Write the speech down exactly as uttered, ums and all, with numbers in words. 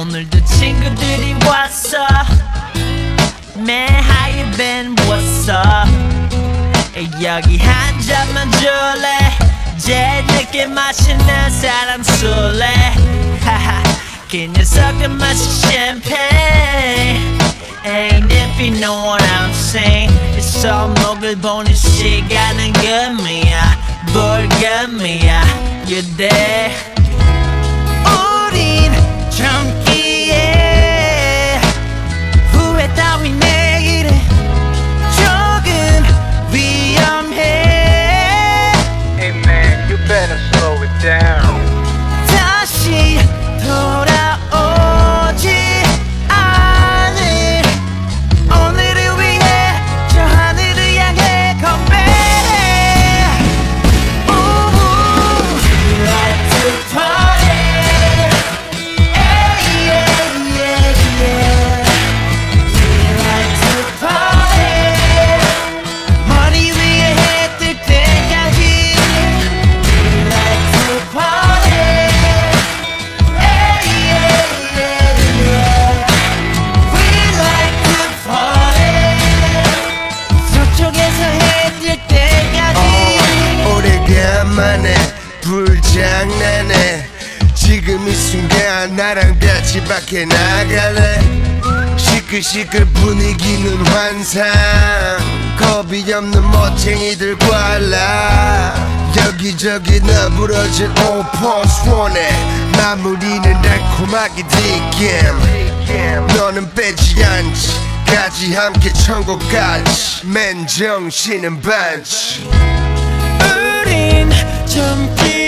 오늘도 친구들이 왔어. Man, how you been? What's up? 여기 한 잔만 줄래? 제일 늦게 마시는 사람 술래? 하하, 그 녀석들 마시 champagne. Ain't if you know what I'm saying. 손목을 보는 시간은 금이야, 불금이야. You there? 우린 젊기에 후회 따위 내일에 조금 위험해. Hey man, you better slow it down. 다시 돌아오지 않을 오늘을 위해 저 하늘을 향해 come back. Ooh, we like to party. Yeah, yeah, yeah, yeah. We like to party. 머리 위에 해 뜰 때까지. We like to party. Yeah, yeah, yeah, yeah. We like to party. 서쪽에서 해 뜰 때까지. 오래간만에 불장난해. 지금 이 순간 나랑 같이 밖에 나갈래. 시끌시끌 분위기는 환상. 겁이 없는 멋쟁이들 관라. 여기저기 너부러진 오퍼스 원해. 마무리는 달콤하게 뒷겜. 너는 빼지 않지. 같이 함께 천국까지. 맨 정신은 반치. 우린 젊기